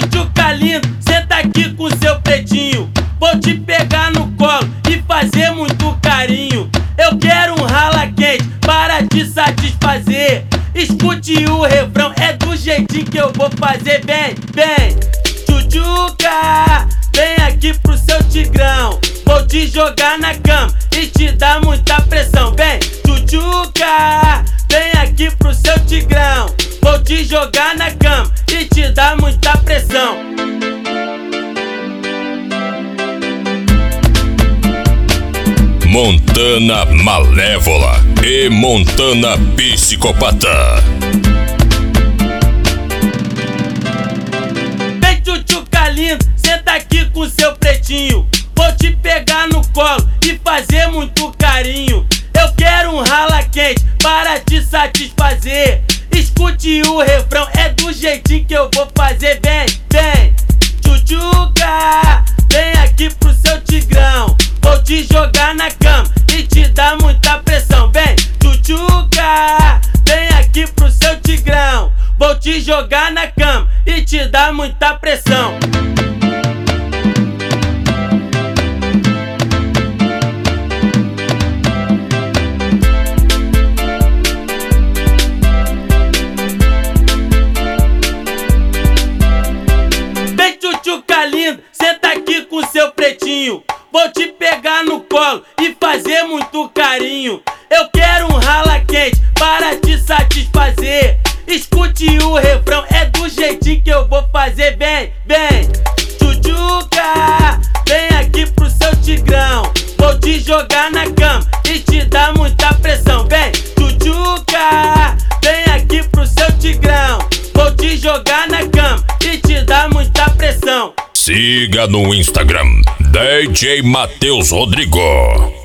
tchutchuca lindo, senta aqui com seu pretinho. Vou te pegar no colo e fazer muito carinho. Eu quero um rala quente para te satisfazer. Escute o refrão, é do jeitinho que eu vou fazer. Vem, vem, tchutchuca, vem aqui pro seu tigrão. Vou te jogar na cama e te dar muita pressão. Vem, tchutchuca, vem aqui pro seu tigrão. Vou te jogar na cama e te dar muita pressão. Montana Malévola e Montana Psicopata. Vem, tchutchuca lindo, senta aqui com seu pretinho. Vou te pegar no colo e fazer muito carinho. Eu quero um rala quente para te satisfazer. Escute o refrão, é do jeitinho que eu vou fazer. Vem, vem, tchutchuca, vem aqui pro seu tigrão. Vou te jogar na cama e te dar muita pressão. Vem, tchutchuca, vem aqui pro seu tigrão. Vou te jogar na cama e te dar muita pressão. Vem, tchutchuca lindo, senta aqui com seu pretinho. Vou te pegar no colo e fazer muito carinho. Eu quero um rala quente para te satisfazer. Escute o refrão, é do jeitinho que eu vou fazer. Vem, vem, tchutchuca, vem aqui pro seu tigrão. Vou te jogar na cama e te dar muita pressão. Vem, tchutchuca, vem aqui pro seu tigrão. Vou te jogar na cama e te dar muita pressão. Siga no Instagram DJ Matheus Rodrigo.